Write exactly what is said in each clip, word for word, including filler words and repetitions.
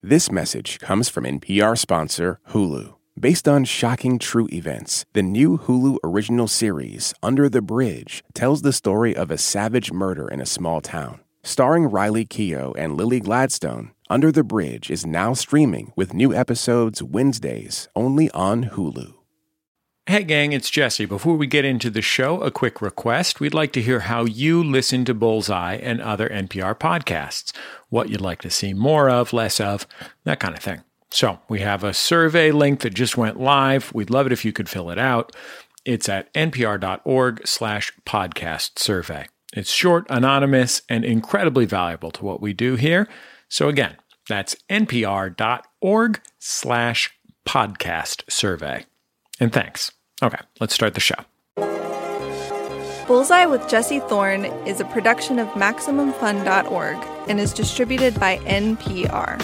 This message comes from N P R sponsor Hulu. Based on shocking true events, the new Hulu original series, Under the Bridge, tells the story of a savage murder in a small town. Starring Riley Keough and Lily Gladstone, Under the Bridge is now streaming with new episodes Wednesdays only on Hulu. Hey gang, it's Jesse. Before we get into the show, a quick request. We'd like to hear how you listen to Bullseye and other N P R podcasts, what you'd like to see more of, less of, that kind of thing. So we have a survey link that just went live. We'd love it if you could fill it out. It's at npr.org slash podcast survey. It's short, anonymous, and incredibly valuable to what we do here. So again, that's npr.org slash podcast survey. And thanks. Okay, let's start the show. Bullseye with Jesse Thorne is a production of Maximum Fun dot org and is distributed by N P R.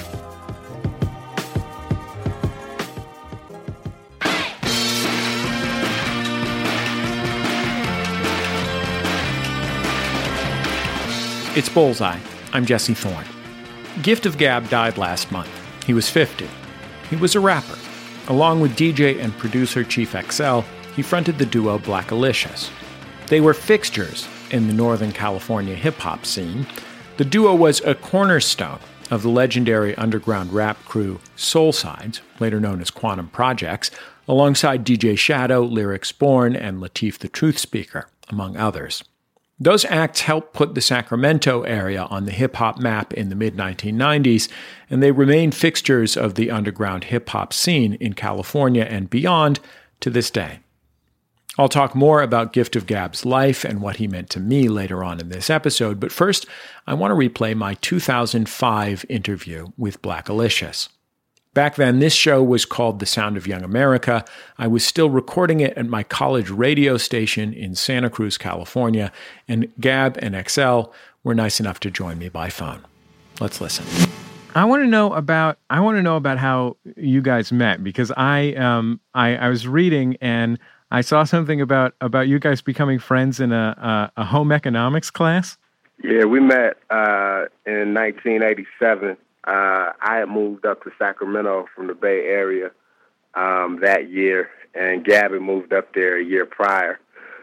It's Bullseye. I'm Jesse Thorne. Gift of Gab died last month. He was fifty. He was a rapper. Along with D J and producer Chief X L, he fronted the duo Blackalicious. They were fixtures in the Northern California hip-hop scene. The duo was a cornerstone of the legendary underground rap crew Soulsides, later known as Quantum Projects, alongside D J Shadow, Lyrics Born, and Latif the Truth Speaker, among others. Those acts helped put the Sacramento area on the hip-hop map in the mid nineteen nineties, and they remain fixtures of the underground hip-hop scene in California and beyond to this day. I'll talk more about Gift of Gab's life and what he meant to me later on in this episode, but first, I want to replay my two thousand five interview with Blackalicious. Back then, this show was called The Sound of Young America. I was still recording it at my college radio station in Santa Cruz, California, and Gab and X L were nice enough to join me by phone. Let's listen. I want to know about I want to know about how you guys met, because I um I, I was reading and I saw something about about you guys becoming friends in a a, a home economics class. Yeah, we met uh, in nineteen eighty-seven. Uh, I had moved up to Sacramento from the Bay Area um, that year, and Gab had moved up there a year prior.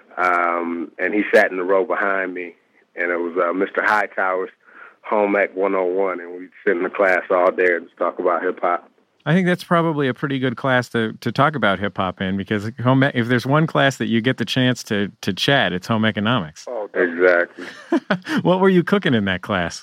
Um, and he sat in the row behind me, and it was uh, Mister Hightower's Home Ec one oh one, and we'd sit in the class all day and just talk about hip-hop. I think that's probably a pretty good class to, to talk about hip-hop in, because home, if there's one class that you get the chance to, to chat, it's home economics. Oh, exactly. What were you cooking in that class?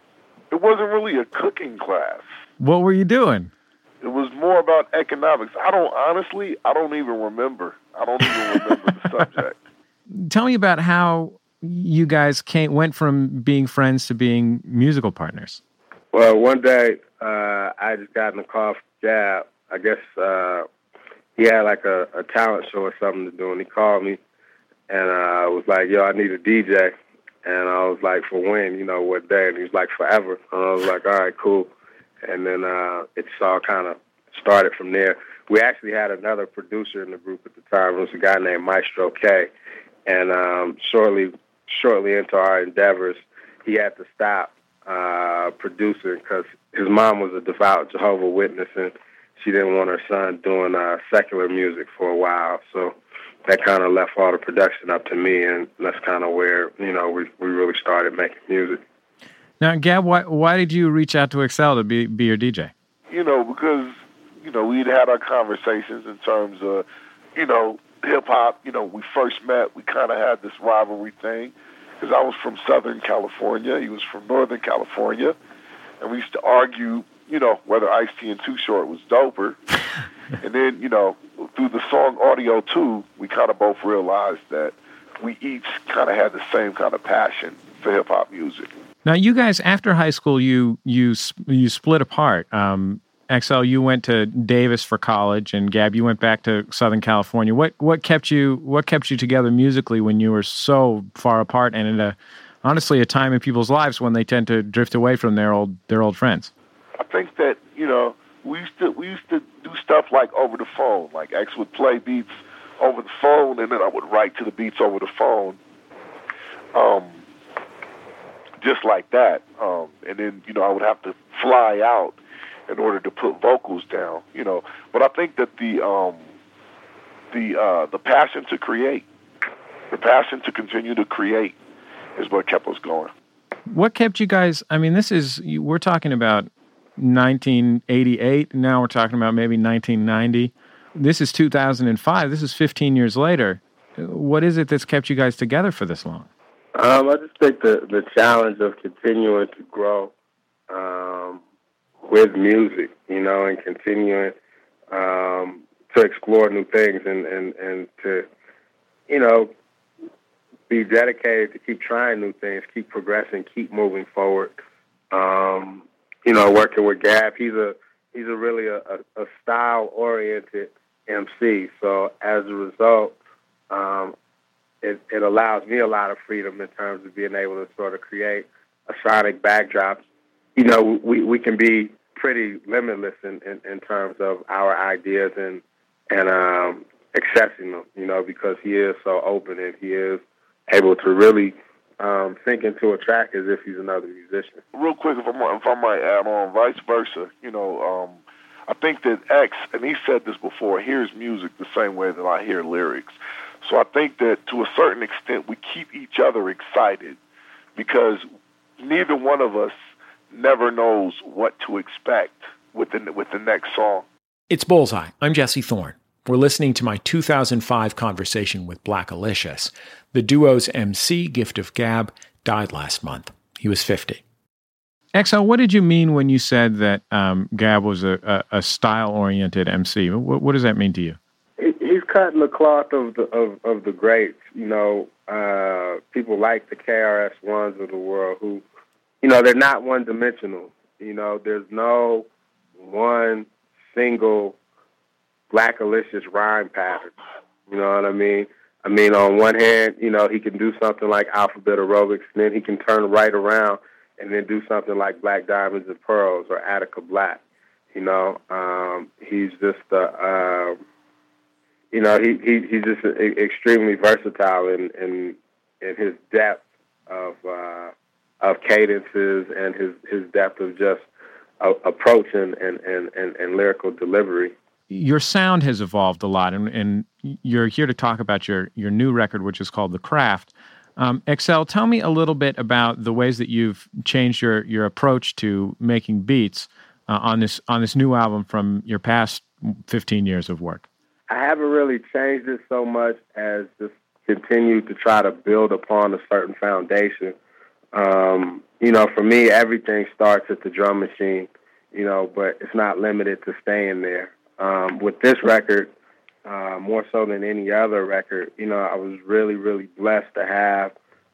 It wasn't really a cooking class. What were you doing? It was more about economics. I don't, honestly, I don't even remember. I don't even remember the subject. Tell me about how you guys came, went from being friends to being musical partners. Well, one day, uh, I just got in the car from Gab. I guess uh, he had like a, a talent show or something to do, and he called me, and I uh, was like, yo, I need a D J. And I was like, for when, you know, what day? And he was like, forever. And I was like, all right, cool. And then uh, it just all kind of started from there. We actually had another producer in the group at the time. It was a guy named Maestro K. And um, shortly shortly into our endeavors, he had to stop uh, producing because his mom was a devout Jehovah's Witness, and she didn't want her son doing uh, secular music for a while. So that kind of left all the production up to me, and that's kind of where, you know, we we really started making music. Now, Gab, why why did you reach out to X L to be be your D J? You know, because, you know, we'd had our conversations in terms of, you know, hip-hop. You know, we first met, we kind of had this rivalry thing, because I was from Southern California, he was from Northern California, and we used to argue, you know, whether Ice-T and Too Short was doper. And then, you know, through the song Audio two, we kind of both realized that we each kind of had the same kind of passion for hip-hop music. Now, you guys, after high school, you you you split apart. Um, X L, you went to Davis for college, and Gab, you went back to Southern California. What what kept you what kept you together musically when you were so far apart, and in a honestly a time in people's lives when they tend to drift away from their old their old friends? I think that, you know, we used to we used to do stuff like over the phone. Like X would play beats over the phone, and then I would write to the beats over the phone, um, just like that. Um, and then, you know, I would have to fly out in order to put vocals down, you know. But I think that the um, the uh, the passion to create, the passion to continue to create, is what kept us going. What kept you guys? I mean, this is we're talking about nineteen eighty-eight. Now we're talking about maybe nineteen ninety. This is two thousand five. This is fifteen years later. What is it that's kept you guys together for this long? Um, I just think the the challenge of continuing to grow um, with music, you know, and continuing um, to explore new things and, and, and to, you know, be dedicated to keep trying new things, keep progressing, keep moving forward. Um, you know, working with Gab, he's a he's a really a, a, a style oriented M C. So as a result, um, it, it allows me a lot of freedom in terms of being able to sort of create a sonic backdrop. You know, we, we can be pretty limitless in, in, in terms of our ideas and and um, accessing them, you know, because he is so open and he is able to really um, sink into a track as if he's another musician. Real quick, if, I'm, if I might add on, vice versa, you know, um, I think that X, and he said this before, hears music the same way that I hear lyrics. So I think that to a certain extent we keep each other excited because neither one of us never knows what to expect with the, with the next song. It's Bullseye. I'm Jesse Thorne. We're listening to my two thousand five conversation with Black Alicious. The duo's M C, Gift of Gab, died last month. He was fifty. X L, what did you mean when you said that um, Gab was a, a, a style-oriented M C? What, what does that mean to you? He's cutting the cloth of the of, of the greats. You know, uh, people like the K R S Ones of the world who, you know, they're not one-dimensional. You know, there's no one single Black Alicious rhyme pattern. You know what I mean? I mean, on one hand, you know, he can do something like Alphabet Aerobics, and then he can turn right around and then do something like Black Diamonds and Pearls or Attica Black. You know, um, he's just a, uh, you know, he, he he's just a, extremely versatile in, in in his depth of uh, of cadences and his, his depth of just uh, approach and, and, and, and, and lyrical delivery. Your sound has evolved a lot, and, and you're here to talk about your, your new record, which is called The Craft. Um, X L, tell me a little bit about the ways that you've changed your, your approach to making beats uh, on this on this new album from your past fifteen years of work. I haven't really changed it so much as just continued to try to build upon a certain foundation. Um, you know, for me, everything starts at the drum machine, you know, but it's not limited to staying there. Um, with this record, uh, more so than any other record, you know, I was really, really blessed to have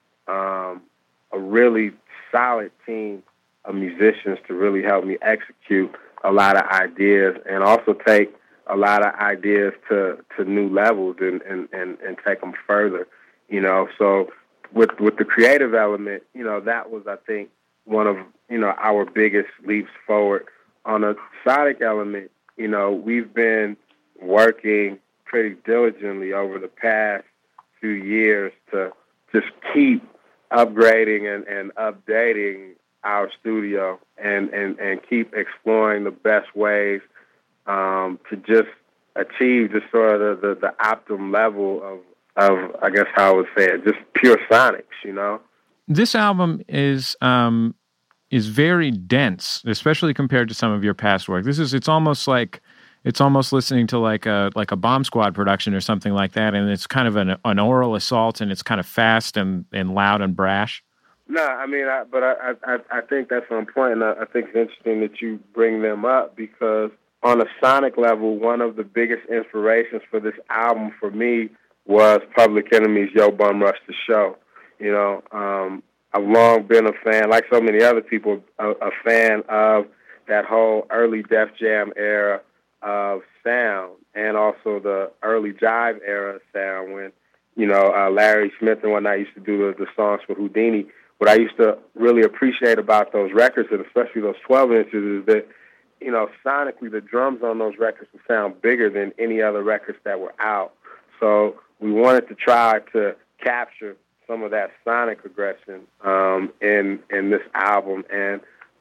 um, a really solid team of musicians to really help me execute a lot of ideas and also take a lot of ideas to, to new levels and, and, and, and take them further, you know. So with with the creative element, you know, that was, I think, one of, you know, our biggest leaps forward. On a sonic element, you know, we've been working pretty diligently over the past few years to just keep upgrading and, and updating our studio and, and, and keep exploring the best ways um, to just achieve just sort of the, the, the optimum level of, of, I guess how I would say it, just pure sonics, you know? This album is... Um is very dense, especially compared to some of your past work. This is, it's almost like, it's almost listening to like a, like a Bomb Squad production or something like that. And it's kind of an, an oral assault and it's kind of fast and, and loud and brash. No, I mean, I, but I, I, I think that's on point. And I, I think it's interesting that you bring them up because on a sonic level, one of the biggest inspirations for this album for me was Public Enemy's Yo Bum Rush the Show. You know, um, I've long been a fan, like so many other people, a, a fan of that whole early Def Jam era of sound and also the early Jive era of sound when, you know, uh, Larry Smith and whatnot used to do the, the songs for Houdini. What I used to really appreciate about those records, and especially those twelve inches, is that, you know, sonically the drums on those records would sound bigger than any other records that were out. So we wanted to try to capture some of that sonic aggression um, in in this album, and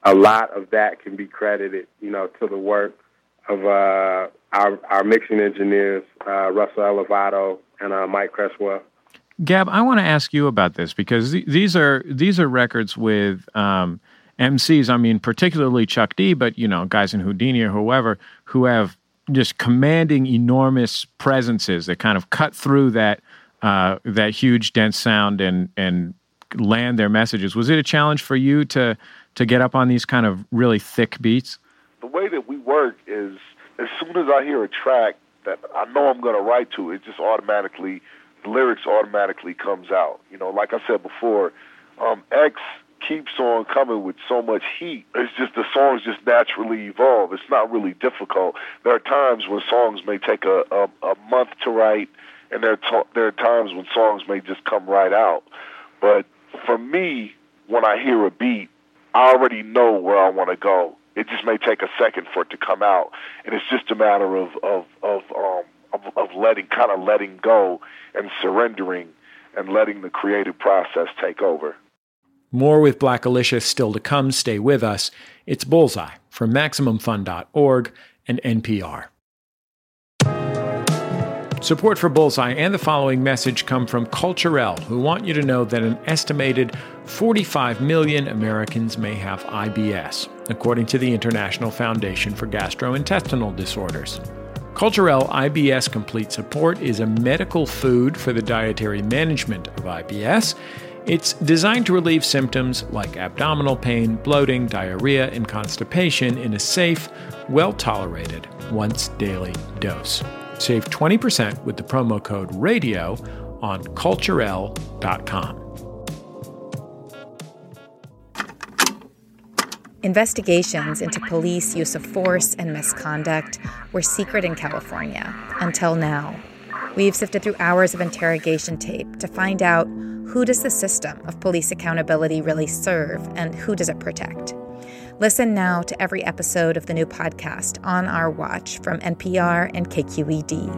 a lot of that can be credited, you know, to the work of uh, our our mixing engineers, uh, Russell Elevato and uh, Mike Cresswell. Gab, I want to ask you about this because th- these are these are records with um, M Cs. I mean, particularly Chuck D, but you know, guys in Houdini or whoever who have just commanding enormous presences that kind of cut through that uh, that huge dense sound and and land their messages. Was it a challenge for you to to get up on these kind of really thick beats? The way that we work is as soon as I hear a track that I know I'm going to write to, it just automatically, the lyrics automatically comes out. You know, like I said before, um, X keeps on coming with so much heat. It's just the songs just naturally evolve. It's not really difficult. There are times when songs may take a, a, a month to write, and there are, to- there are times when songs may just come right out. But for me, when I hear a beat, I already know where I want to go. It just may take a second for it to come out, and it's just a matter of of of um of, of letting, kind of letting go and surrendering, and letting the creative process take over. More with Blackalicious still to come. Stay with us. It's Bullseye from Maximum Fun dot org and N P R. Support for Bullseye and the following message come from Culturelle, who want you to know that an estimated forty-five million Americans may have I B S, according to the International Foundation for Gastrointestinal Disorders. Culturelle I B S Complete Support is a medical food for the dietary management of I B S. It's designed to relieve symptoms like abdominal pain, bloating, diarrhea, and constipation in a safe, well-tolerated, once-daily dose. Save twenty percent with the promo code RADIO on culturelle dot com. Investigations into police use of force and misconduct were secret in California until now. We've sifted through hours of interrogation tape to find out who does the system of police accountability really serve and who does it protect. Listen now to every episode of the new podcast On Our Watch from N P R and K Q E D.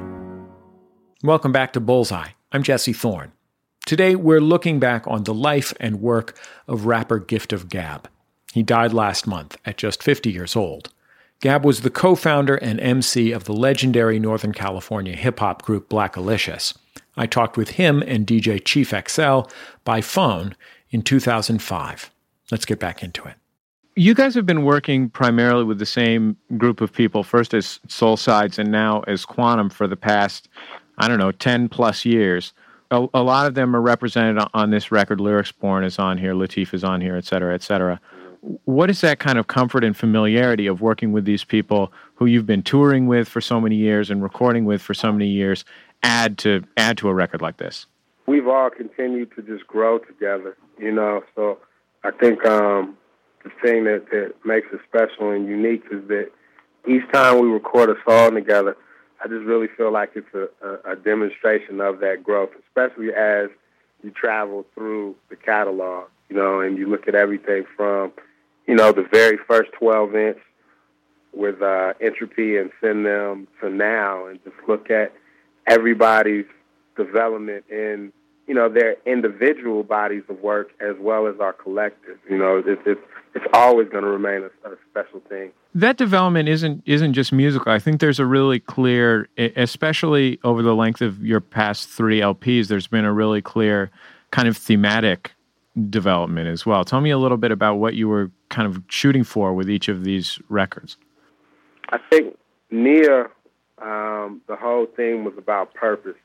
Welcome back to Bullseye. I'm Jesse Thorne. Today, we're looking back on the life and work of rapper Gift of Gab. He died last month at just fifty years old. Gab was the co-founder and M C of the legendary Northern California hip-hop group Blackalicious. I talked with him and D J Chief X L by phone in two thousand five. Let's get back into it. You guys have been working primarily with the same group of people, first as Soul Sides and now as Quantum for the past, I don't know, ten plus years. A, a lot of them are represented on this record. Lyrics Born is on here, Latif is on here, et cetera, et cetera. What is that kind of comfort and familiarity of working with these people who you've been touring with for so many years and recording with for so many years add to add to a record like this? We've all continued to just grow together, you know, so I think um, the thing that, that makes it special and unique is that each time we record a song together, I just really feel like it's a, a, a demonstration of that growth, especially as you travel through the catalog, you know, and you look at everything from, you know, the very first twelve inch with uh, Entropy and Send Them to now, and just look at everybody's development in, you know, their individual bodies of work as well as our collective. You know, it's it's, it's always going to remain a, a special thing. That development isn't isn't just musical. I think there's a really clear, especially over the length of your past three L Ps, there's been a really clear kind of thematic development as well. Tell me a little bit about what you were kind of shooting for with each of these records. I think Nia, um, the whole thing was about purpose.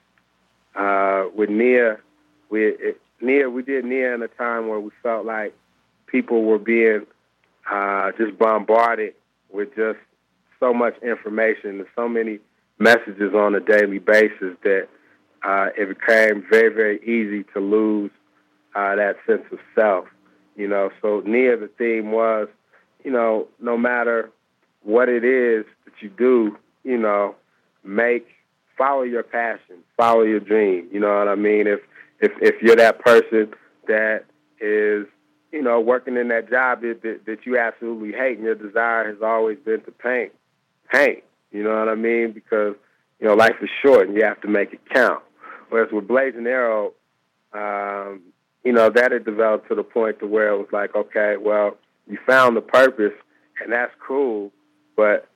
Uh, with Nia, we it, Nia, we did Nia in a time where we felt like people were being uh, just bombarded with just so much information and so many messages on a daily basis that uh, it became very, very easy to lose uh, that sense of self. You know, so Nia, the theme was, you know, no matter what it is that you do, you know, make, follow your passion, follow your dream. You know what I mean? If if if you're that person that is, you know, working in that job that, that, that you absolutely hate and your desire has always been to paint, paint. You know what I mean? Because, you know, life is short and you have to make it count. Whereas with Blazing Arrow, um, you know, that had developed to the point to where it was like, okay, well, you found the purpose, and that's cool, but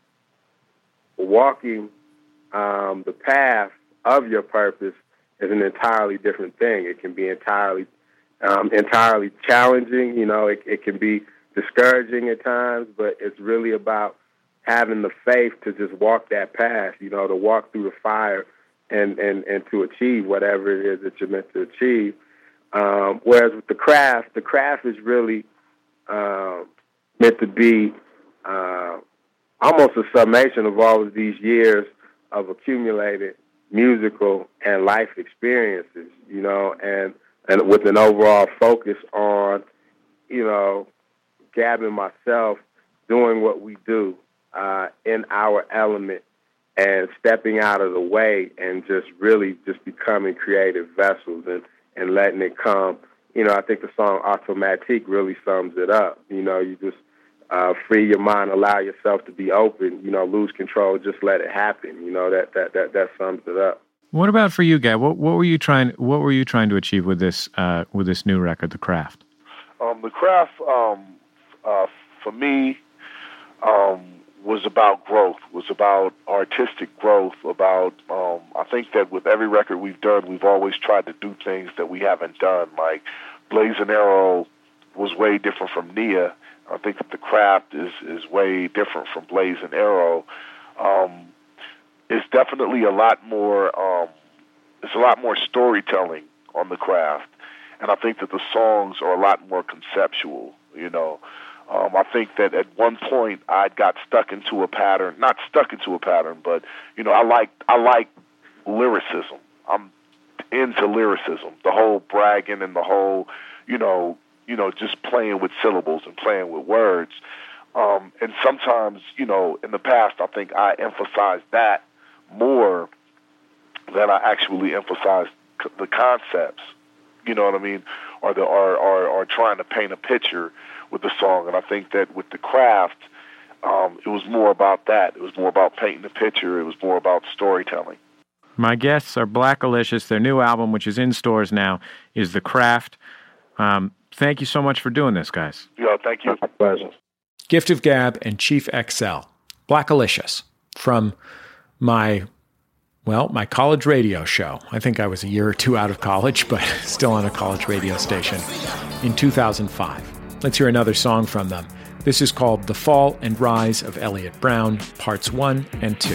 walking um, the path of your purpose is an entirely different thing. It can be entirely um, entirely challenging. You know, it, it can be discouraging at times, but it's really about having the faith to just walk that path, you know, to walk through the fire and, and, and to achieve whatever it is that you're meant to achieve. Um, whereas with the craft, the craft is really uh, meant to be uh, almost a summation of all of these years of accumulated musical and life experiences, you know, and, and with an overall focus on, you know, Gab and myself doing what we do uh, in our element and stepping out of the way and just really just becoming creative vessels and, and letting it come. You know, I think the song Automatique really sums it up. You know, you just uh, free your mind, allow yourself to be open, you know, lose control, just let it happen. You know, that that that, that sums it up. What about for you, Gab? What what were you trying what were you trying to achieve with this uh, with this new record, The Craft? Um, the Craft um Uh, for me, um, was about growth, was about artistic growth, about, um, I think that with every record we've done, we've always tried to do things that we haven't done. Like Blazing Arrow was way different from Nia. I think that The Craft is, is way different from Blazing Arrow. Um, it's definitely a lot more, um, it's a lot more storytelling on The Craft. And I think that the songs are a lot more conceptual, you know. Um, I think that at one point I got stuck into a pattern, not stuck into a pattern, but, you know, I like I like lyricism. I'm into lyricism, the whole bragging and the whole, you know, you know, just playing with syllables and playing with words. Um, and sometimes, you know, in the past, I think I emphasized that more than I actually emphasized c- the concepts, you know what I mean, or the or, or, or trying to paint a picture with the song. And I think that with The Craft, um, it was more about that. It was more about painting the picture. It was more about storytelling. My guests are Blackalicious. Their new album, which is in stores now, is The Craft. Um, thank you so much for doing this, guys. Yeah, thank you. My pleasure. Gift of Gab and Chief X L. Blackalicious from my, well, my college radio show. I think I was a year or two out of college, but still on a college radio station in two thousand five. Let's hear another song from them. This is called The Fall and Rise of Elliot Brown, Parts one and two.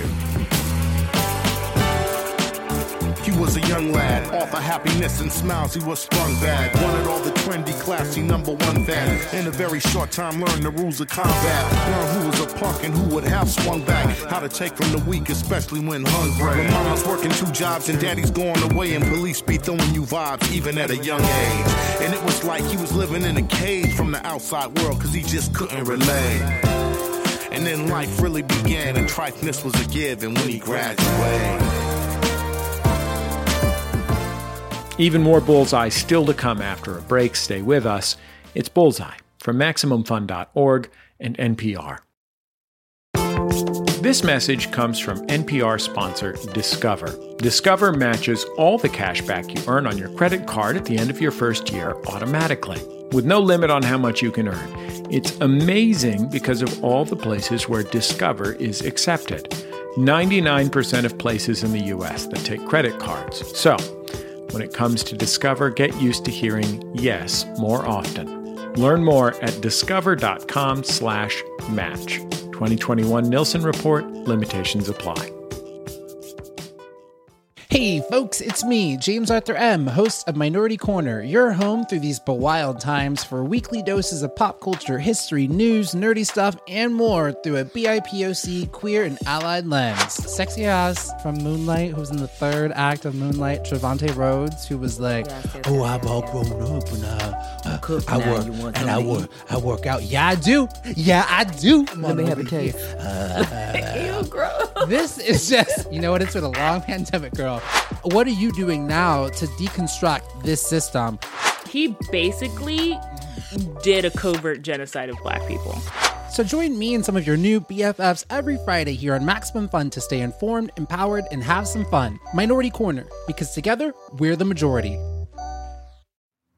He was a young lad, all the happiness and smiles, he was sprung bad. Wanted all the trendy, classy, number one fad. In a very short time, learned the rules of combat. Learned who was a punk and who would have swung back. How to take from the weak, especially when hungry. When mama's working two jobs and daddy's going away, and police be throwing you vibes even at a young age. And it was like he was living in a cage from the outside world, cause he just couldn't relate. And then life really began, and trifeness was a given when he graduated. Even more Bullseye still to come after a break. Stay with us. It's Bullseye from Maximum Fun dot org and N P R. This message comes from N P R sponsor Discover. Discover matches all the cash back you earn on your credit card at the end of your first year automatically, with no limit on how much you can earn. It's amazing because of all the places where Discover is accepted. ninety-nine percent of places in the U S that take credit cards. So, when it comes to Discover, get used to hearing yes more often. Learn more at discover.com slash match. twenty twenty-one Nielsen Report. Limitations apply. Hey folks, it's me, James Arthur M., host of Minority Corner, your home through these bewild times for weekly doses of pop culture, history, news, nerdy stuff, and more through a B I P O C, queer, and allied lens. Sexy ass from Moonlight, who was in the third act of Moonlight, Trevante Rhodes, who was like, yes, yes, oh, yes, I've all yes. grown up and uh, uh, cook I work and I work, I work out. Yeah, I do. Yeah, I do. Let me have a taste. Uh, uh, Ew, gross. This is just, you know what, it's been a long pandemic, girl. What are you doing now to deconstruct this system? He basically did a covert genocide of black people. So join me and some of your new B F Fs every Friday here on Maximum Fun to stay informed, empowered, and have some fun. Minority Corner, because together, we're the majority.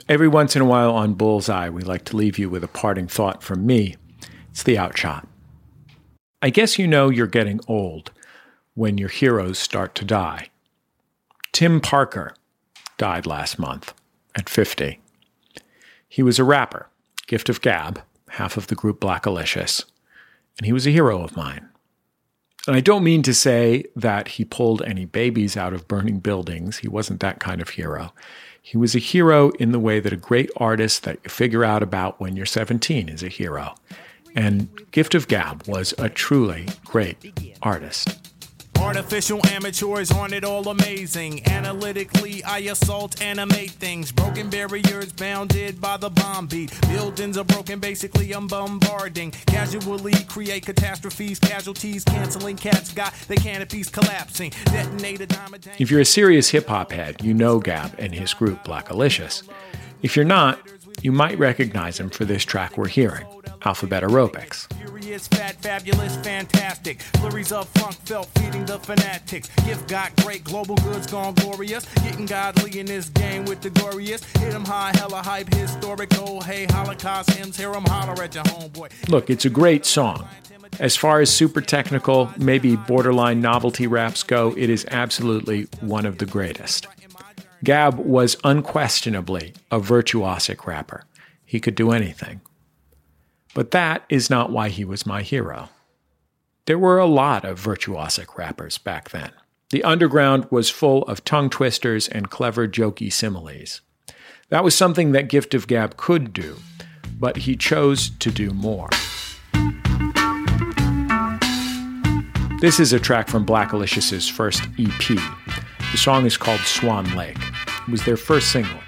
Every once in a while on Bullseye, we like to leave you with a parting thought from me. It's the outshot. I guess you know you're getting old when your heroes start to die. Tim Parker died last month at fifty. He was a rapper, Gift of Gab, half of the group Blackalicious, and he was a hero of mine. And I don't mean to say that he pulled any babies out of burning buildings. He wasn't that kind of hero. He was a hero in the way that a great artist that you figure out about when you're seventeen is a hero. And Gift of Gab was a truly great artist. Artificial amateurs aren't it all amazing? Analytically, I assault, animate things. Broken barriers bounded by the bomb beat. Buildings are broken, basically I'm bombarding. Casually create catastrophes, casualties, canceling cats got their canopies collapsing. Detonated diamond. If you're a serious hip-hop head, you know Gab and his group Blackalicious. If you're not, you might recognize him for this track we're hearing, Alphabet Aerobics. Fat, fabulous, fantastic. Flurries of funk felt feeding the fanatics. Gift got great, global goods gone glorious. Getting godly in this game with the glorious. Hit 'em high, hella hype, historical. Hey, Holocaust hymns, hear 'em holler at your homeboy. Look, it's a great song. As far as super technical, maybe borderline novelty raps go, it is absolutely one of the greatest. Gab was unquestionably a virtuosic rapper. He could do anything. But that is not why he was my hero. There were a lot of virtuosic rappers back then. The underground was full of tongue twisters and clever jokey similes. That was something that Gift of Gab could do, but he chose to do more. This is a track from Blackalicious's first E P. The song is called Swan Lake. It was their first single.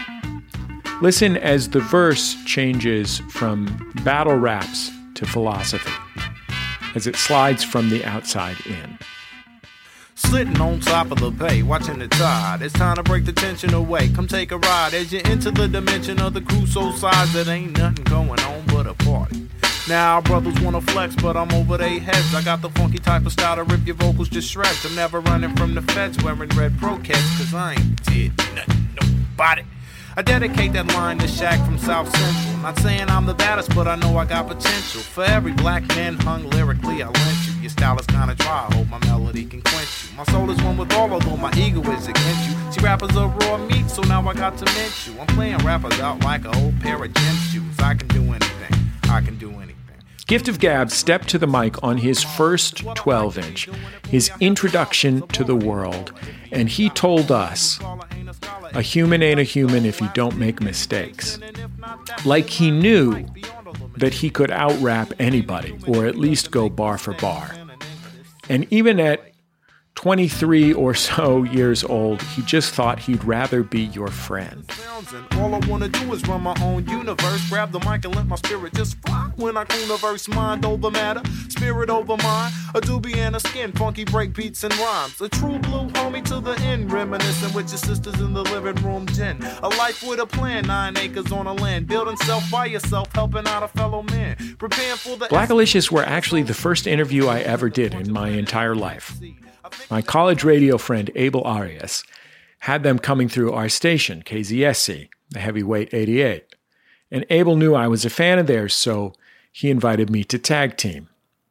Listen as the verse changes from battle raps to philosophy, as it slides from the outside in. Sitting on top of the bay, watching the tide. It's time to break the tension away. Come take a ride as you enter the dimension of the Crusoe size. That ain't nothing going on but a party. Now brothers wanna flex, but I'm over their heads. I got the funky type of style to rip your vocals to shreds. I'm never running from the feds wearing red Pro-Keds, cause I ain't did nothing, nobody. I dedicate that line to Shaq from South Central. Not saying I'm the baddest, but I know I got potential. For every black man hung lyrically, I lent you. Your style is kinda dry, I hope my melody can quench you. My soul is one with all, although my ego is against you. See, rappers are raw meat, so now I got to mint you. I'm playing rappers out like a whole pair of gym shoes. I can do anything, I can do anything. Gift of Gab stepped to the mic on his first twelve-inch, his introduction to the world, and he told us, a human ain't a human if he don't make mistakes. Like he knew that he could out-rap anybody, or at least go bar for bar. And even at twenty-three or so years old, he just thought he'd rather be your friend. All I wanna do is run my own universe. Grab the mic and let my spirit just fly. When I universe, mind over matter, spirit over mind. A doobie and a skin, funky break beats and rhymes. A true blue homie to the end, reminiscing with your sisters in the living room gin. A life with a plan, nine acres on a land. Building self by yourself, helping out a fellow man. Preparing for the... Blackalicious were actually the first interview I ever did in my entire life. My college radio friend Abel Arias had them coming through our station, K Z S C, the Heavyweight eighty-eight. And Abel knew I was a fan of theirs, so he invited me to tag team.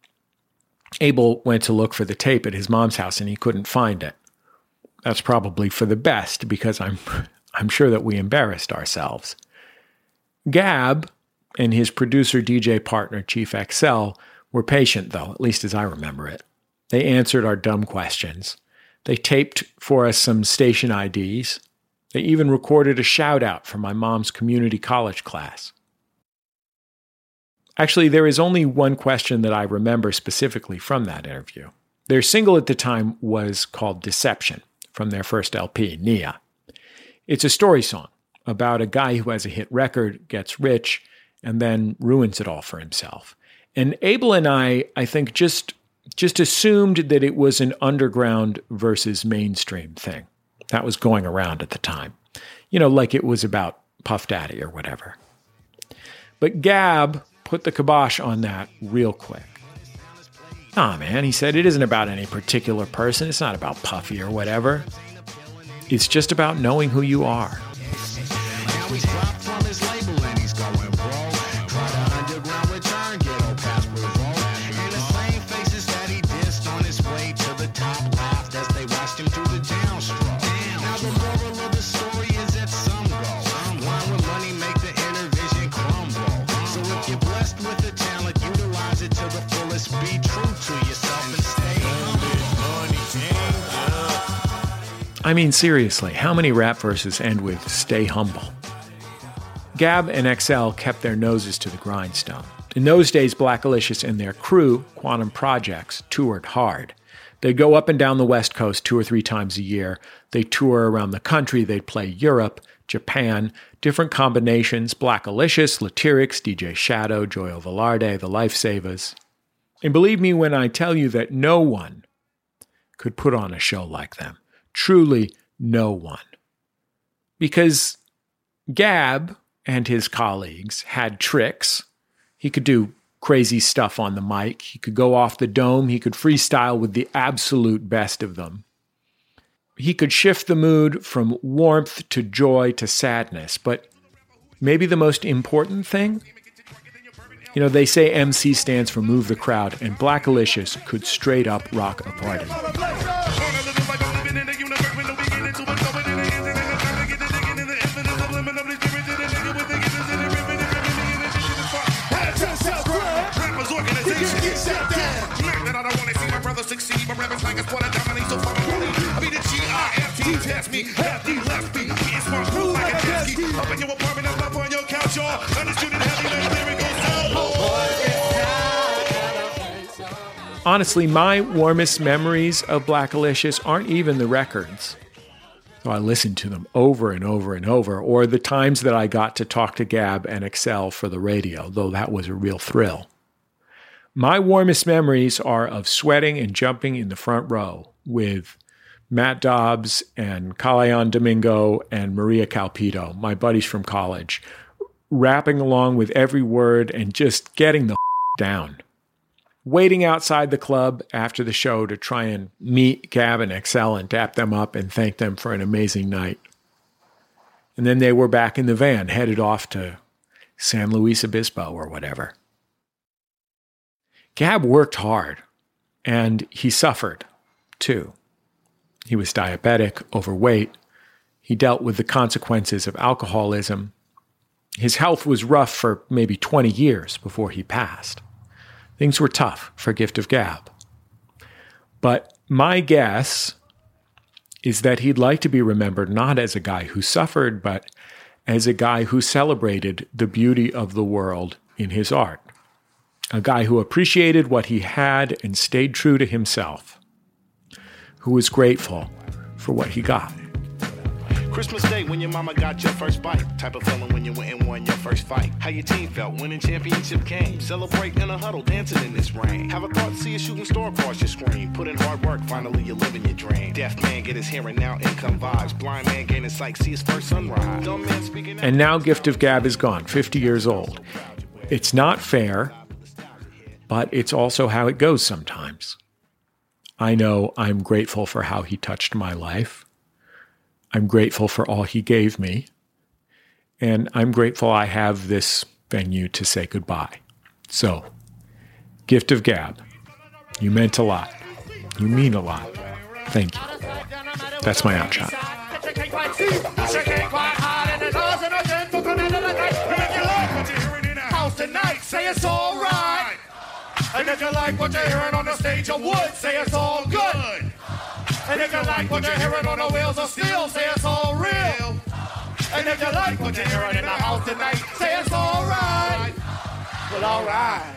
Abel went to look for the tape at his mom's house, and he couldn't find it. That's probably for the best, because I'm, I'm sure that we embarrassed ourselves. Gab and his producer D J partner, Chief X L, were patient, though, at least as I remember it. They answered our dumb questions. They taped for us some station I Ds. They even recorded a shout-out from my mom's community college class. Actually, there is only one question that I remember specifically from that interview. Their single at the time was called Deception, from their first L P, Nia. It's a story song about a guy who has a hit record, gets rich, and then ruins it all for himself. And Abel and I, I think, just... just assumed that it was an underground versus mainstream thing that was going around at the time. You know, like it was about Puff Daddy or whatever. But Gab put the kibosh on that real quick. Nah, man, he said, it isn't about any particular person. It's not about Puffy or whatever. It's just about knowing who you are. Now we try I mean, seriously, how many rap verses end with "stay humble"? Gab and X L kept their noses to the grindstone. In those days, Blackalicious and their crew, Quantum Projects, toured hard. They'd go up and down the West Coast two or three times a year. They'd tour around the country. They'd play Europe, Japan, different combinations, Blackalicious, Latyrix, D J Shadow, Joyo Velarde, The Lifesavers. And believe me when I tell you that no one could put on a show like them. Truly no one. Because Gab and his colleagues had tricks. He could do crazy stuff on the mic. He could go off the dome. He could freestyle with the absolute best of them. He could shift the mood from warmth to joy to sadness. But maybe the most important thing, you know, they say M C stands for move the crowd, and Blackalicious could straight up rock a party. Honestly, my warmest memories of Blackalicious aren't even the records. So I listened to them over and over and over, or the times that I got to talk to Gab and X L for the radio, though that was a real thrill. My warmest memories are of sweating and jumping in the front row with Matt Dobbs and Calayan Domingo and Maria Calpito, my buddies from college, rapping along with every word and just getting the f- down. Waiting outside the club after the show to try and meet Gab and X L and dap them up and thank them for an amazing night. And then they were back in the van, headed off to San Luis Obispo or whatever. Gab worked hard, and he suffered, too. He was diabetic, overweight. He dealt with the consequences of alcoholism. His health was rough for maybe twenty years before he passed. Things were tough for Gift of Gab. But my guess is that he'd like to be remembered not as a guy who suffered, but as a guy who celebrated the beauty of the world in his art. A guy who appreciated what he had and stayed true to himself. Who was grateful for what he got. Christmas Day when your mama got your first bite. Type of feeling when you went and won your first fight. How your team felt winning championship game. Celebrate in a huddle, dancing in this rain. Have a thought, see a shooting star across your screen. Put in hard work, finally you're living your dream. Deaf man get his hearing, now income vibes. Blind man gaining sight, see his first sunrise. Dumb man speaking. And now Gift of Gab is gone, fifty years old. It's not fair, but it's also how it goes sometimes. I know I'm grateful for how he touched my life. I'm grateful for all he gave me. And I'm grateful I have this venue to say goodbye. So, Gift of Gab, you meant a lot. You mean a lot. Thank you. That's my outshot. Say it's all right. And if you like what you're hearing on the stage of wood, say it's all good. And if you like what you're hearing on the wheels of steel, say it's all real. And if you like what you're hearing in the house tonight, say it's all right. Well, all right.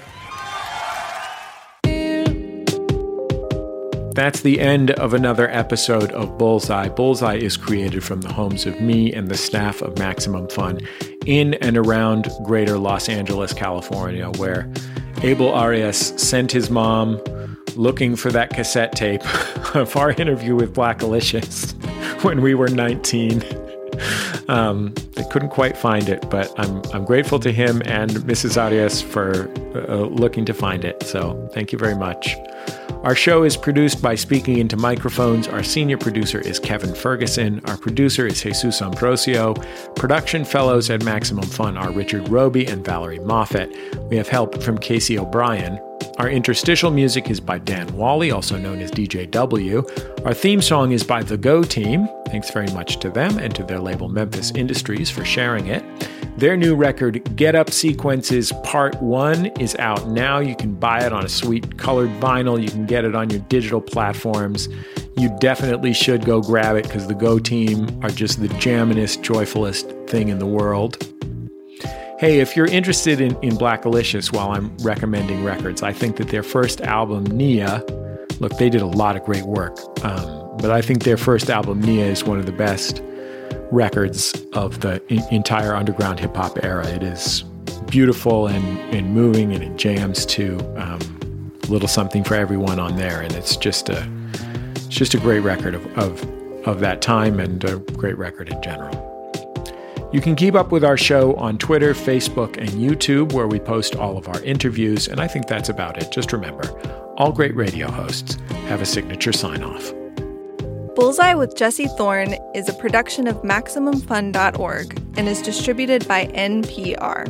That's the end of another episode of Bullseye. Bullseye is created from the homes of me and the staff of Maximum Fun in and around greater Los Angeles, California, where Abel Arias sent his mom looking for that cassette tape of our interview with Blackalicious when we were nineteen. Um, they couldn't quite find it, but I'm I'm grateful to him and Missus Arias for uh, looking to find it. So thank you very much. Our show is produced by Speaking Into Microphones. Our senior producer is Kevin Ferguson. Our producer is Jesus Ambrosio. Production fellows at Maximum Fun are Richard Roby and Valerie Moffett. We have help from Casey O'Brien. Our interstitial music is by Dan Wally, also known as D J W. Our theme song is by The Go Team. Thanks very much to them and to their label Memphis Industries for sharing it. Their new record, Get Up Sequences Part one, is out now. You can buy it on a sweet colored vinyl. You can get it on your digital platforms. you definitely should go grab it because the Go team are just the jamminest, joyfulest thing in the world. Hey, if you're interested in, in Blackalicious while I'm recommending records, I think that their first album, Nia, look, they did a lot of great work, um, but I think their first album, Nia, is one of the best records of the in- entire underground hip-hop era. It is beautiful and, and moving, and it jams to um, a little something for everyone on there, and it's just a it's just a great record of, of, of that time and a great record in general. You can keep up with our show on Twitter, Facebook, and YouTube, where we post all of our interviews, and I think that's about it. Just remember, all great radio hosts have a signature sign-off. Bullseye with Jesse Thorne is a production of Maximum Fun dot org and is distributed by N P R.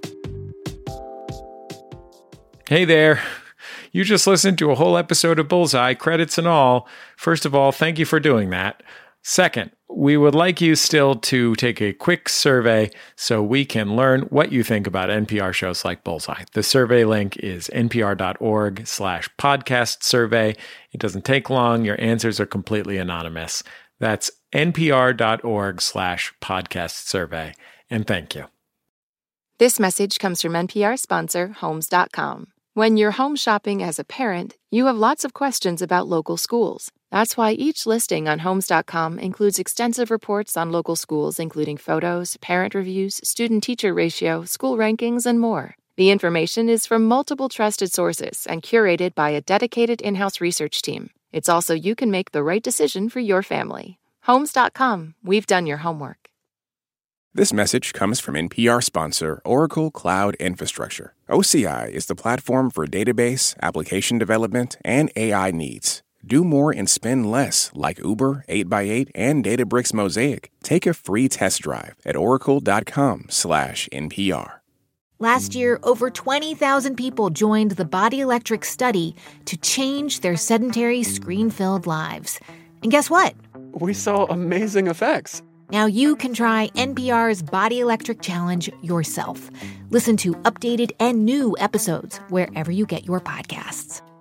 Hey there. You just listened to a whole episode of Bullseye, credits and all. First of all, thank you for doing that. Second, we would like you still to take a quick survey so we can learn what you think about N P R shows like Bullseye. The survey link is npr.org slash podcast survey. It doesn't take long. Your answers are completely anonymous. That's npr.org slash podcast survey. And thank you. This message comes from N P R sponsor Homes dot com. When you're home shopping as a parent, you have lots of questions about local schools. That's why each listing on Homes dot com includes extensive reports on local schools, including photos, parent reviews, student-teacher ratio, school rankings, and more. The information is from multiple trusted sources and curated by a dedicated in-house research team. It's also you can make the right decision for your family. Homes dot com. We've done your homework. This message comes from N P R sponsor Oracle Cloud Infrastructure. O C I is the platform for database, application development, and A I needs. Do more and spend less, like Uber, eight by eight, and Databricks Mosaic. Take a free test drive at oracle.com slash NPR. Last year, over twenty thousand people joined the Body Electric study to change their sedentary, screen-filled lives. And guess what? We saw amazing effects. Now you can try N P R's Body Electric Challenge yourself. Listen to updated and new episodes wherever you get your podcasts.